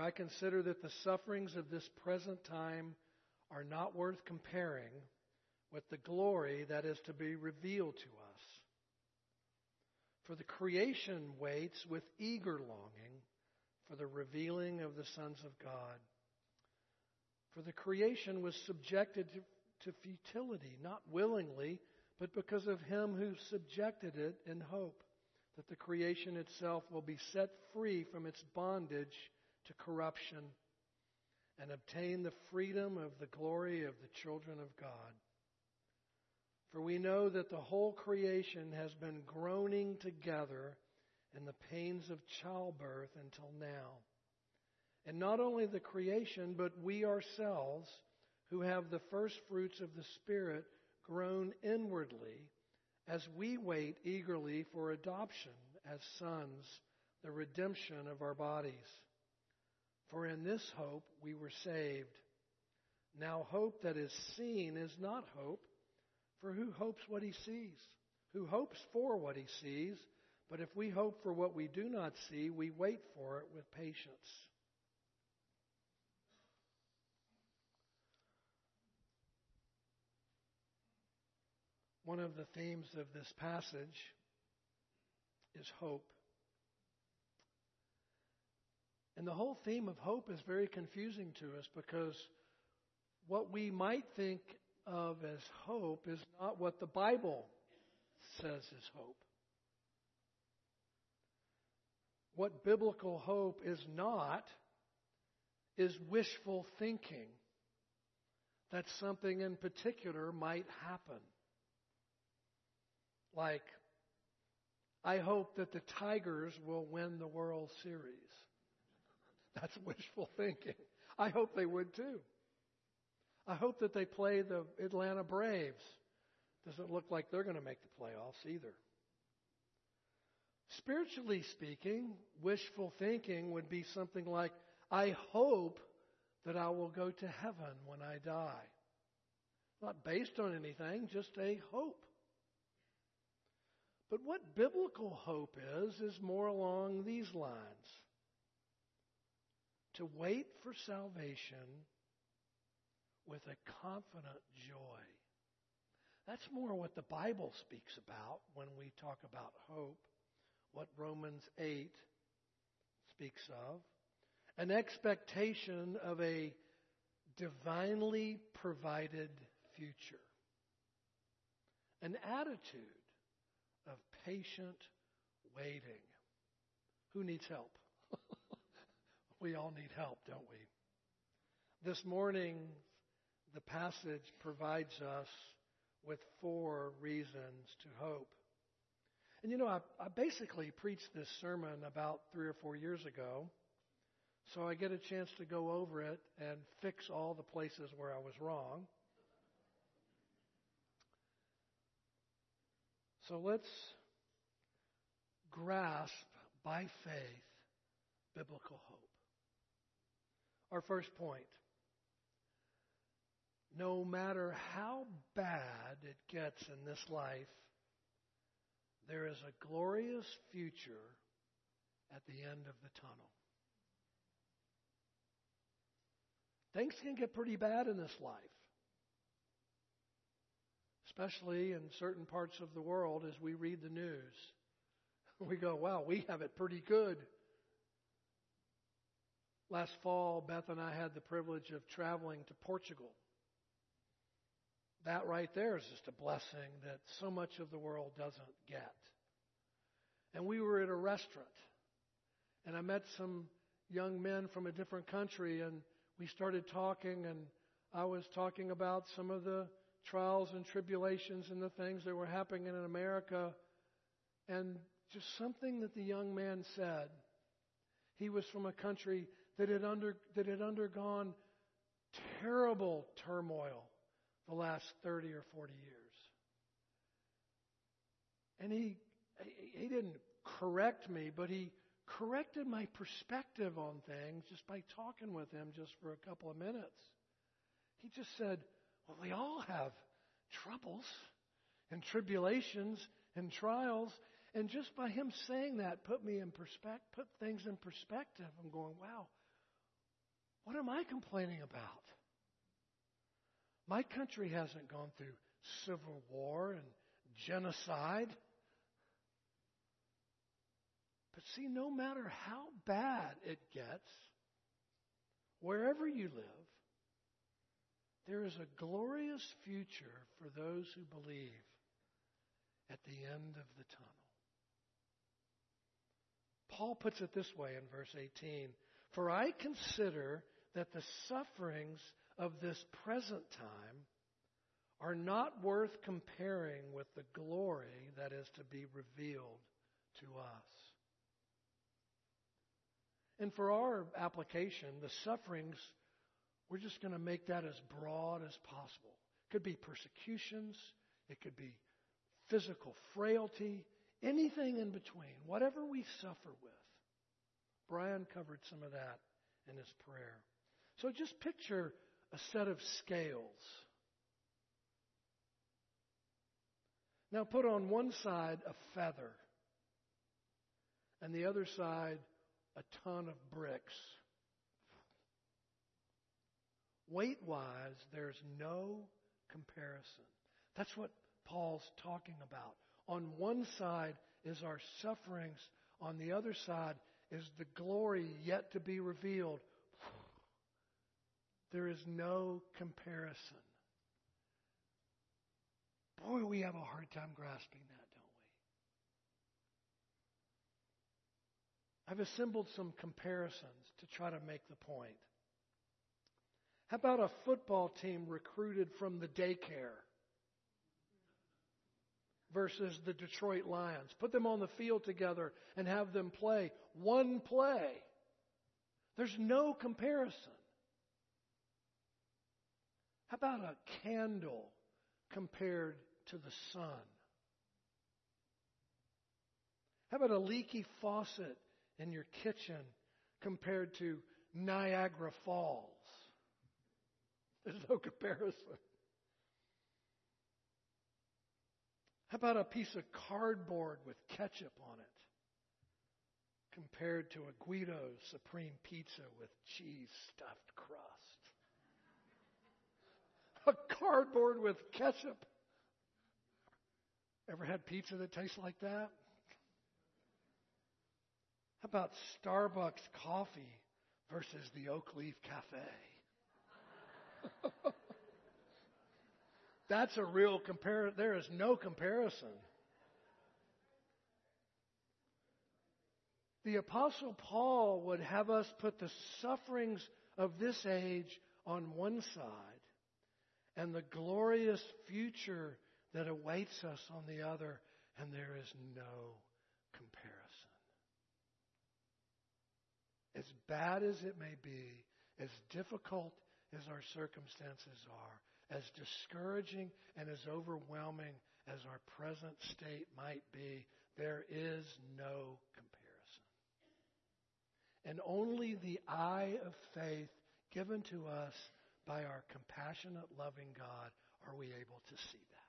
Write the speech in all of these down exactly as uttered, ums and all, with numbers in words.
I consider that the sufferings of this present time are not worth comparing with the glory that is to be revealed to us. For the creation waits with eager longing for the revealing of the sons of God. For the creation was subjected to, to futility, not willingly, but because of him who subjected it in hope that the creation itself will be set free from its bondage to corruption and obtain the freedom of the glory of the children of God. For we know that the whole creation has been groaning together in the pains of childbirth until now. And not only the creation, but we ourselves, who have the first fruits of the Spirit, groan inwardly as we wait eagerly for adoption as sons, the redemption of our bodies. For in this hope we were saved. Now hope that is seen is not hope, for who hopes what he sees? Who hopes for what he sees? But if we hope for what we do not see, we wait for it with patience. One of the themes of this passage is hope. And the whole theme of hope is very confusing to us because what we might think of as hope is not what the Bible says is hope. What biblical hope is not is wishful thinking that something in particular might happen. Like, I hope that the Tigers will win the World Series. That's wishful thinking. I hope they would too. I hope that they play the Atlanta Braves. Doesn't look like they're going to make the playoffs either. Spiritually speaking, wishful thinking would be something like, I hope that I will go to heaven when I die. Not based on anything, just a hope. But what biblical hope is, is more along these lines. To wait for salvation with a confident joy. That's more what the Bible speaks about when we talk about hope. What Romans eight speaks of. An expectation of a divinely provided future. An attitude of patient waiting. Who needs help? We all need help, don't we? This morning, the passage provides us with four reasons to hope. And you know, I, I basically preached this sermon about three or four years ago, so I get a chance to go over it and fix all the places where I was wrong. So let's grasp by faith biblical hope. Our first point. No matter how bad it gets in this life, there is a glorious future at the end of the tunnel. Things can get pretty bad in this life. Especially in certain parts of the world as we read the news. We go, wow, we have it pretty good. Last fall, Beth and I had the privilege of traveling to Portugal. That right there is just a blessing that so much of the world doesn't get. And we were at a restaurant. And I met some young men from a different country. And we started talking. And I was talking about some of the trials and tribulations and the things that were happening in America. And just something that the young man said. He was from a country that had under that had undergone terrible turmoil the last thirty or forty years. And he he didn't correct me, but he corrected my perspective on things just by talking with him just for a couple of minutes. He just said, well, we all have troubles and tribulations and trials. And just by him saying that put me in perspective, put things in perspective. I'm going, wow, What am I complaining about? My country hasn't gone through civil war and genocide. But see, no matter how bad it gets, wherever you live, there is a glorious future for those who believe at the end of the tunnel. Paul puts it this way in verse eighteen, "For I consider that the sufferings of this present time are not worth comparing with the glory that is to be revealed to us." And for our application, the sufferings, we're just going to make that as broad as possible. It could be persecutions, it could be physical frailty, anything in between, whatever we suffer with. Brian covered some of that in his prayer. So just picture a set of scales. Now put on one side a feather, and the other side a ton of bricks. Weight-wise, there's no comparison. That's what Paul's talking about. On one side is our sufferings. On the other side is the glory yet to be revealed. There is no comparison. Boy, we have a hard time grasping that, don't we? I've assembled some comparisons to try to make the point. How about a football team recruited from the daycare versus the Detroit Lions? Put them on the field together and have them play one play. There's no comparison. How about a candle compared to the sun? How about a leaky faucet in your kitchen compared to Niagara Falls? There's no comparison. How about a piece of cardboard with ketchup on it compared to a Guido's Supreme Pizza with cheese stuffed crust? A cardboard with ketchup. Ever had pizza that tastes like that? How about Starbucks coffee versus the Oak Leaf Cafe? That's a real comparison. There is no comparison. The Apostle Paul would have us put the sufferings of this age on one side and the glorious future that awaits us on the other, and there is no comparison. As bad as it may be, as difficult as our circumstances are, as discouraging and as overwhelming as our present state might be, there is no comparison. And only the eye of faith given to us by our compassionate, loving God are we able to see that.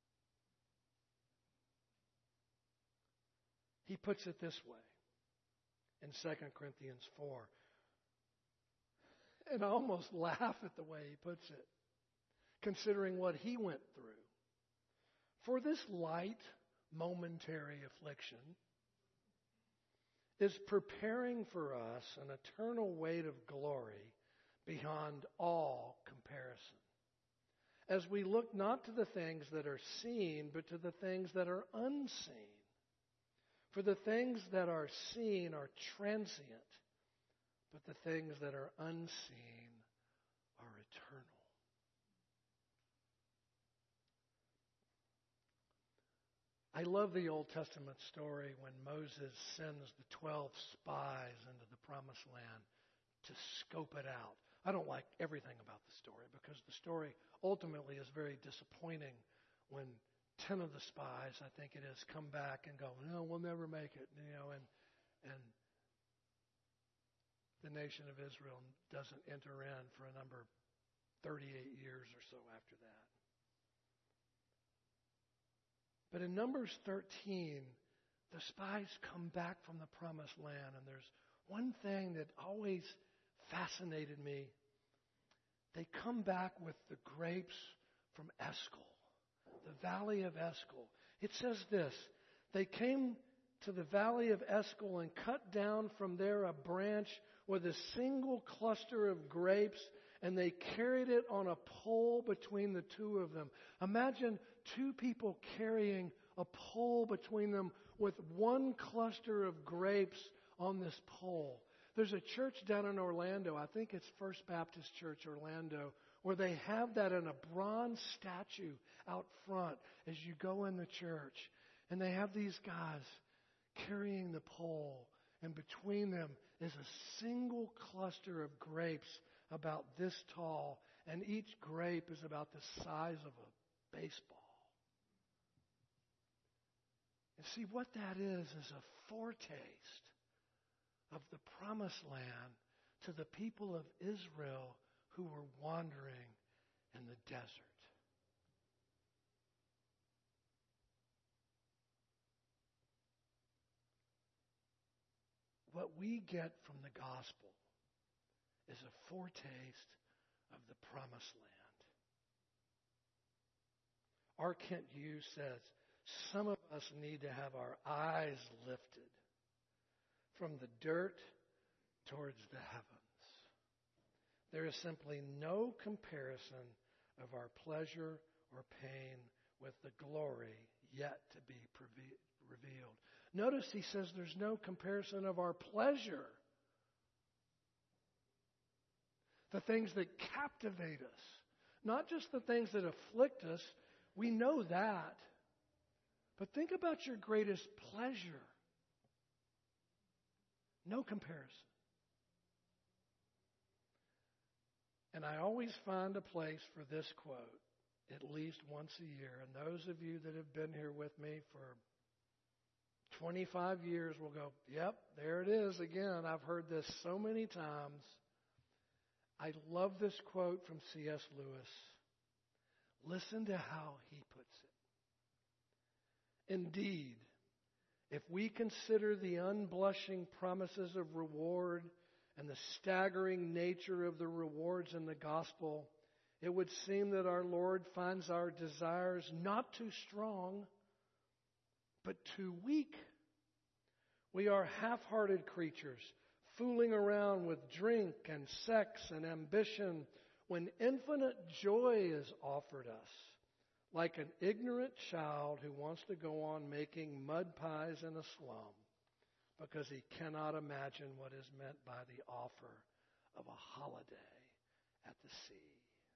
He puts it this way in Second Corinthians four. And I almost laugh at the way he puts it, considering what he went through. For this light, momentary affliction is preparing for us an eternal weight of glory beyond all comparison, as we look not to the things that are seen, but to the things that are unseen. For the things that are seen are transient, but the things that are unseen are eternal. I love the Old Testament story when Moses sends the twelve spies into the Promised Land to scope it out. I don't like everything about the story because the story ultimately is very disappointing when ten of the spies, I think it is, come back and go, no, we'll never make it, you know, and and the nation of Israel doesn't enter in for a number, thirty-eight years or so after that. But in Numbers thirteen, the spies come back from the Promised Land, and there's one thing that always fascinated me. They come back with the grapes from Eshcol, the valley of Eshcol. It says this, they came to the valley of Eshcol and cut down from there a branch with a single cluster of grapes, and they carried it on a pole between the two of them. Imagine two people carrying a pole between them with one cluster of grapes on this pole. There's a church down in Orlando, I think it's First Baptist Church Orlando, where they have that in a bronze statue out front as you go in the church. And they have these guys carrying the pole, and between them is a single cluster of grapes about this tall, and each grape is about the size of a baseball. And see, what that is is a foretaste of the promised land to the people of Israel who were wandering in the desert. What we get from the gospel is a foretaste of the promised land. R. Kent Hughes says, some of us need to have our eyes lifted from the dirt towards the heavens. There is simply no comparison of our pleasure or pain with the glory yet to be revealed. Notice he says there's no comparison of our pleasure. The things that captivate us, not just the things that afflict us. We know that. But think about your greatest pleasure. No comparison. And I always find a place for this quote at least once a year. And those of you that have been here with me for twenty-five years will go, yep, there it is again. I've heard this so many times. I love this quote from C S Lewis. Listen to how he puts it. Indeed, if we consider the unblushing promises of reward and the staggering nature of the rewards in the gospel, it would seem that our Lord finds our desires not too strong, but too weak. We are half-hearted creatures, fooling around with drink and sex and ambition when infinite joy is offered us, like an ignorant child who wants to go on making mud pies in a slum because he cannot imagine what is meant by the offer of a holiday at the sea.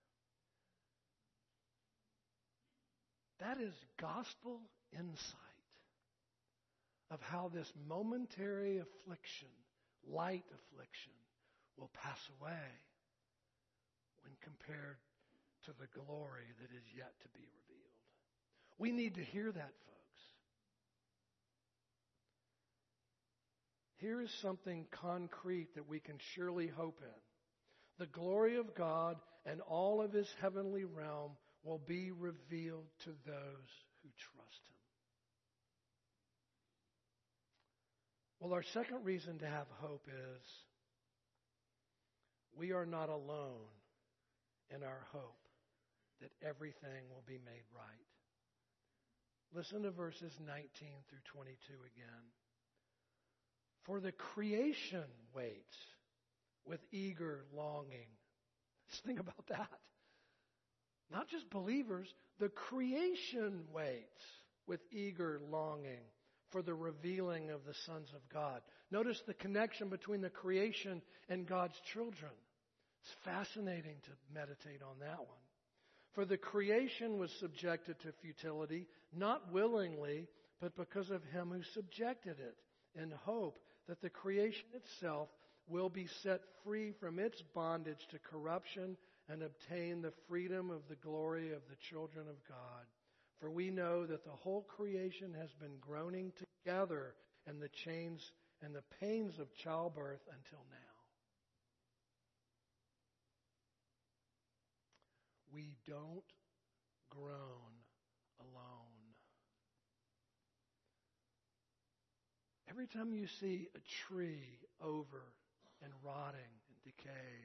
That is gospel insight of how this momentary affliction, light affliction, will pass away when compared to the glory that is yet to be revealed. We need to hear that, folks. Here is something concrete that we can surely hope in. The glory of God and all of His heavenly realm will be revealed to those who trust Him. Well, our second reason to have hope is we are not alone in our hope that everything will be made right. Listen to verses nineteen through twenty-two again. For the creation waits with eager longing. Just think about that. Not just believers, the creation waits with eager longing for the revealing of the sons of God. Notice the connection between the creation and God's children. It's fascinating to meditate on that one. For the creation was subjected to futility, not willingly, but because of Him who subjected it, in hope that the creation itself will be set free from its bondage to corruption and obtain the freedom of the glory of the children of God. For we know that the whole creation has been groaning together in the chains and the pains of childbirth until now. We don't groan alone. Every time you see a tree over and rotting and decayed.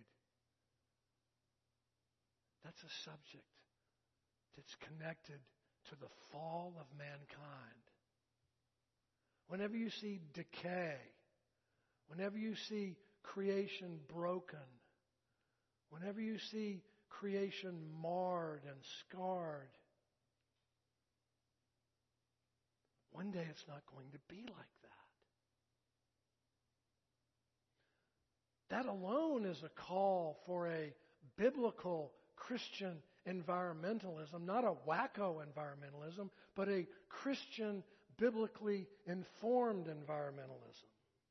That's a subject that's connected to the fall of mankind. Whenever you see decay, whenever you see creation broken, whenever you see creation marred and scarred, one day it's not going to be like that. That alone is a call for a biblical Christian environmentalism, not a wacko environmentalism, but a Christian, biblically informed environmentalism.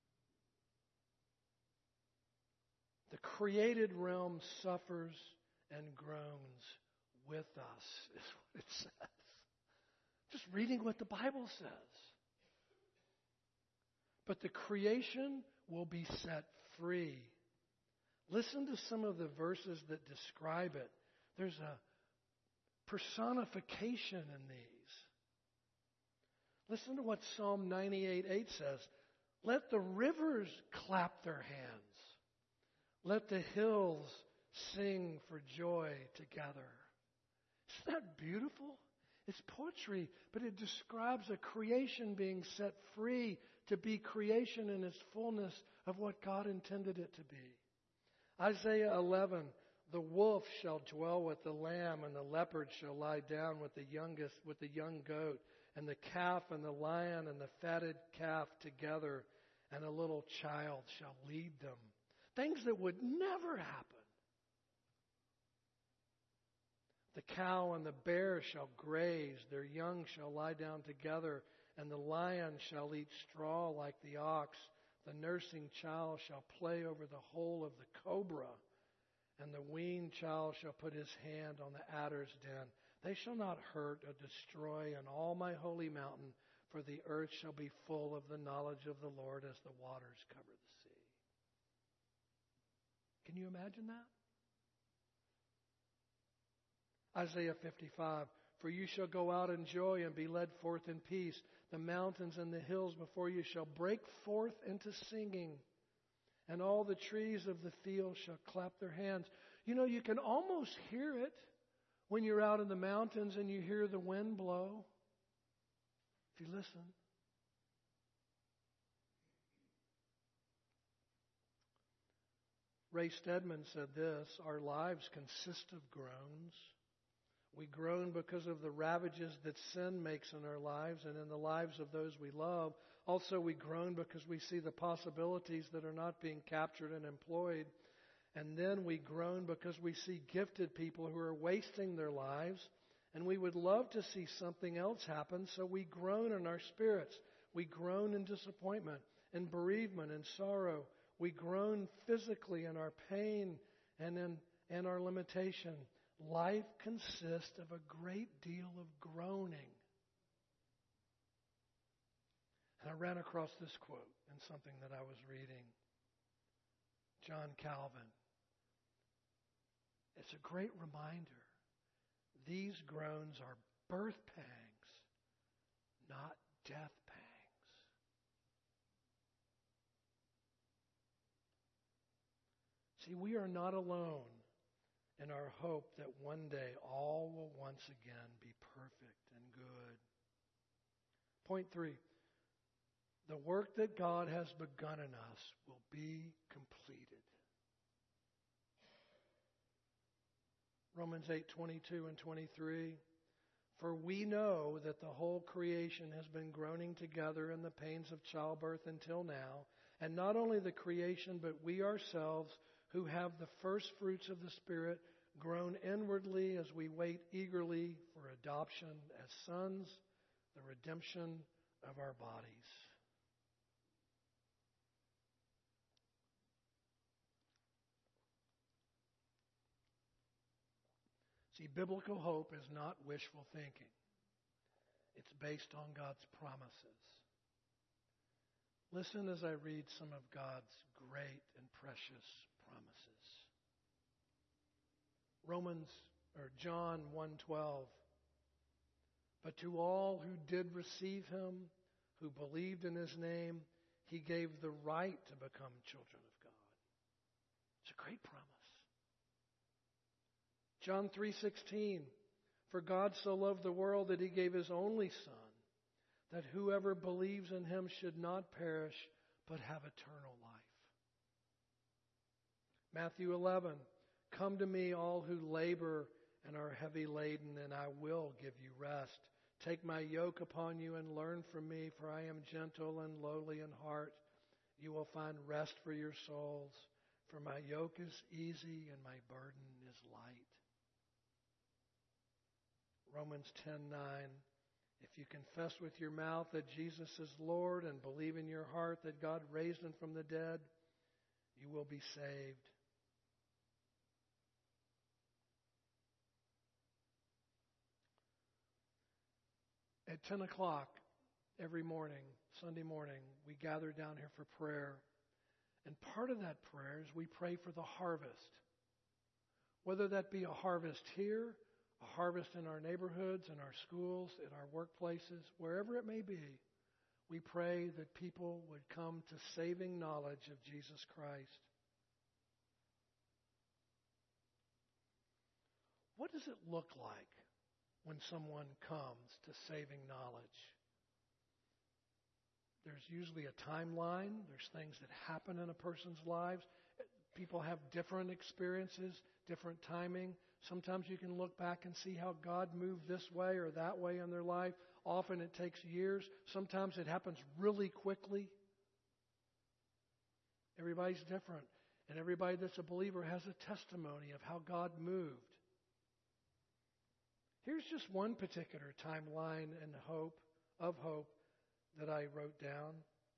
The created realm suffers and groans with us, is what it says. Just reading what the Bible says. But the creation will be set free. Listen to some of the verses that describe it. There's a personification in these. Listen to what Psalm ninety-eight eight says. Let the rivers clap their hands. Let the hills sing for joy together. Isn't that beautiful? It's poetry, but it describes a creation being set free to be creation in its fullness of what God intended it to be. Isaiah eleven, the wolf shall dwell with the lamb, and the leopard shall lie down with the youngest, with the young goat, and the calf and the lion and the fatted calf together, and a little child shall lead them. Things that would never happen. The cow and the bear shall graze, their young shall lie down together, and the lion shall eat straw like the ox. The nursing child shall play over the hole of the cobra, and the weaned child shall put his hand on the adder's den. They shall not hurt or destroy in all my holy mountain, for the earth shall be full of the knowledge of the Lord as the waters cover the sea. Can you imagine that? Isaiah fifty-five, for you shall go out in joy and be led forth in peace. The mountains and the hills before you shall break forth into singing, and all the trees of the field shall clap their hands. You know, you can almost hear it when you're out in the mountains and you hear the wind blow. If you listen. Ray Stedman said this, our lives consist of groans. We groan because of the ravages that sin makes in our lives and in the lives of those we love. Also, we groan because we see the possibilities that are not being captured and employed. And then we groan because we see gifted people who are wasting their lives, and we would love to see something else happen, so we groan in our spirits. We groan in disappointment, in bereavement, in sorrow. We groan physically in our pain and in and our limitation. Life consists of a great deal of groaning. And I ran across this quote in something that I was reading. John Calvin. It's a great reminder. These groans are birth pangs, not death pangs. See, we are not alone in our hope that one day all will once again be perfect and good. Point three, the work that God has begun in us will be completed. Romans eight twenty-two and twenty-three. For we know that the whole creation has been groaning together in the pains of childbirth until now, and not only the creation, but we ourselves who have the first fruits of the Spirit groan inwardly as we wait eagerly for adoption as sons, the redemption of our bodies. See, biblical hope is not wishful thinking. It's based on God's promises. Listen as I read some of God's great and precious promises. Romans or John one twelve. But to all who did receive him, who believed in his name, he gave the right to become children of God. It's It's a great promise. John three sixteen, for God so loved the world that he gave his only Son, that whoever believes in him should not perish, but have eternal life. Matthew eleven, come to me all who labor and are heavy laden, and I will give you rest. Take my yoke upon you and learn from me, for I am gentle and lowly in heart. You will find rest for your souls, for my yoke is easy and my burden is light. Romans ten nine, if you confess with your mouth that Jesus is Lord and believe in your heart that God raised him from the dead, you will be saved. At ten o'clock every morning, Sunday morning, we gather down here for prayer. And part of that prayer is we pray for the harvest. Whether that be a harvest here, a harvest in our neighborhoods, in our schools, in our workplaces, wherever it may be, we pray that people would come to saving knowledge of Jesus Christ. What does it look like when someone comes to saving knowledge? There's usually a timeline. There's things that happen in a person's lives. People have different experiences, different timing. Sometimes you can look back and see how God moved this way or that way in their life. Often it takes years. Sometimes it happens really quickly. Everybody's different. And everybody that's a believer has a testimony of how God moved. Here's just one particular timeline and hope, of hope, that I wrote down.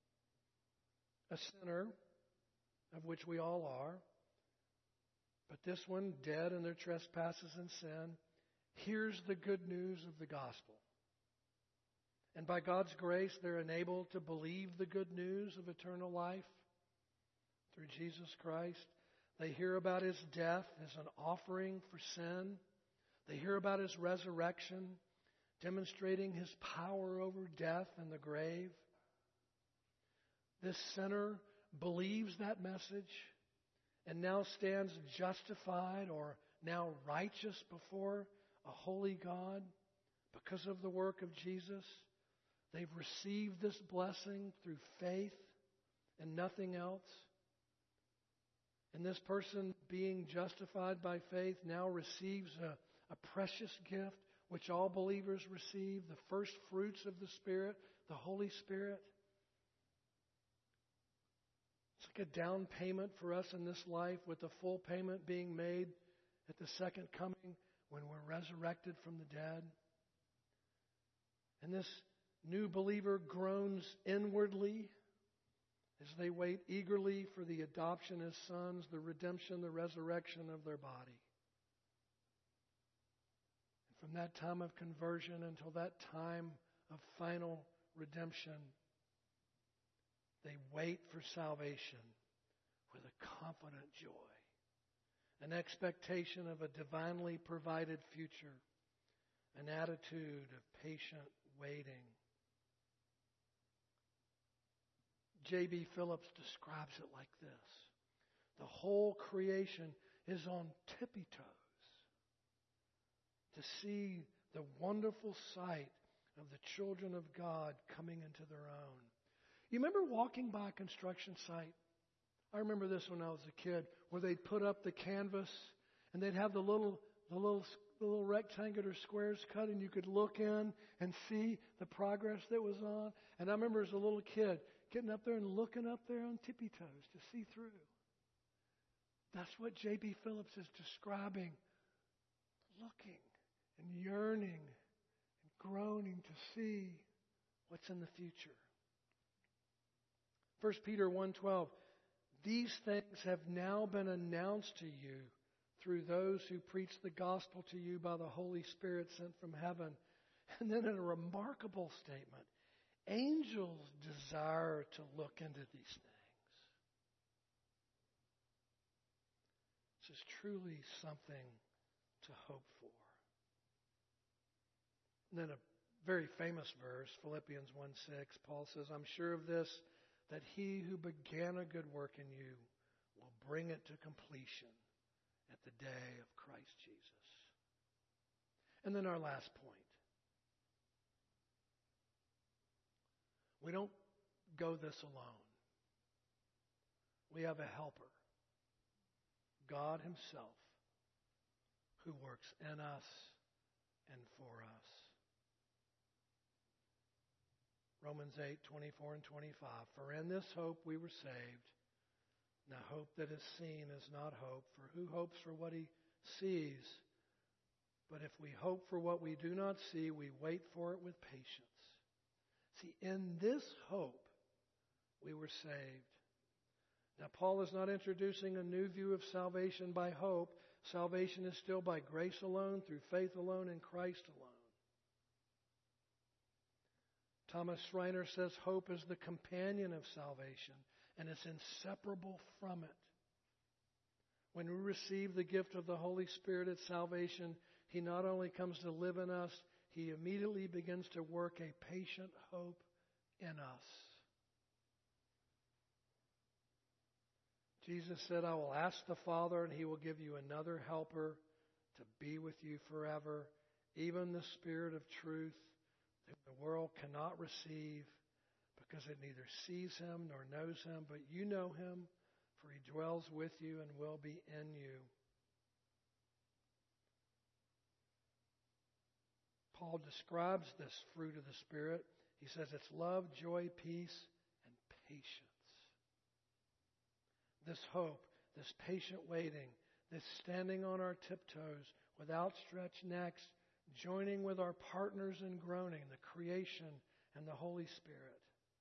A sinner, of which we all are, but this one, dead in their trespasses and sin, hears the good news of the gospel. And by God's grace, they're enabled to believe the good news of eternal life through Jesus Christ. They hear about his death as an offering for sin. They hear about his resurrection, demonstrating his power over death and the grave. This sinner believes that message and now stands justified or now righteous before a holy God because of the work of Jesus. They've received this blessing through faith and nothing else. And this person, being justified by faith, now receives a, a precious gift which all believers receive, the first fruits of the Spirit, the Holy Spirit. It's like a down payment for us in this life, with the full payment being made at the second coming when we're resurrected from the dead. And this new believer groans inwardly as they wait eagerly for the adoption as sons, the redemption, the resurrection of their body. And from that time of conversion until that time of final redemption, they wait for salvation with a confident joy, an expectation of a divinely provided future, an attitude of patient waiting. J B Phillips describes it like this: the whole creation is on tippy toes to see the wonderful sight of the children of God coming into their own. You remember walking by a construction site? I remember this when I was a kid, where they'd put up the canvas and they'd have the little, the little, the little rectangular squares cut, and you could look in and see the progress that was on. And I remember as a little kid getting up there and looking up there on tippy toes to see through. That's what J B Phillips is describing. Looking and yearning and groaning to see what's in the future. First Peter one twelve, these things have now been announced to you through those who preach the gospel to you by the Holy Spirit sent from heaven. And then in a remarkable statement, angels desire to look into these things. This is truly something to hope for. And then a very famous verse, Philippians one six, Paul says, I'm sure of this, that he who began a good work in you will bring it to completion at the day of Christ Jesus. And then our last point. We don't go this alone. We have a helper, God Himself, who works in us and for us. Romans eight, twenty-four and twenty-five. For in this hope we were saved. Now hope that is seen is not hope, for who hopes for what he sees? But if we hope for what we do not see, we wait for it with patience. See, in this hope we were saved. Now, Paul is not introducing a new view of salvation by hope. Salvation is still by grace alone, through faith alone, in Christ alone. Thomas Schreiner says hope is the companion of salvation, and it's inseparable from it. When we receive the gift of the Holy Spirit at salvation, He not only comes to live in us, He immediately begins to work a patient hope in us. Jesus said, I will ask the Father, and He will give you another helper to be with you forever, even the Spirit of truth, that the world cannot receive because it neither sees Him nor knows Him, but you know Him, for He dwells with you and will be in you. Paul describes this fruit of the Spirit. He says it's love, joy, peace, and patience. This hope, this patient waiting, this standing on our tiptoes with outstretched necks, joining with our partners in groaning, the creation and the Holy Spirit.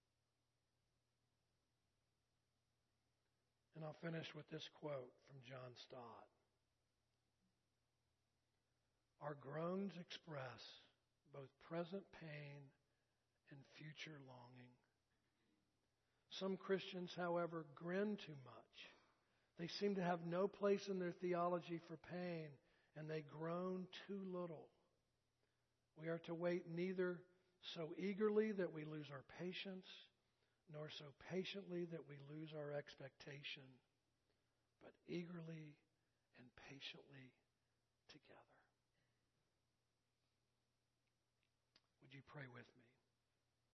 And I'll finish with this quote from John Stott. Our groans express both present pain and future longing. Some Christians, however, grin too much. They seem to have no place in their theology for pain, and they groan too little. We are to wait neither so eagerly that we lose our patience, nor so patiently that we lose our expectation, but eagerly and patiently together. Would you pray with me?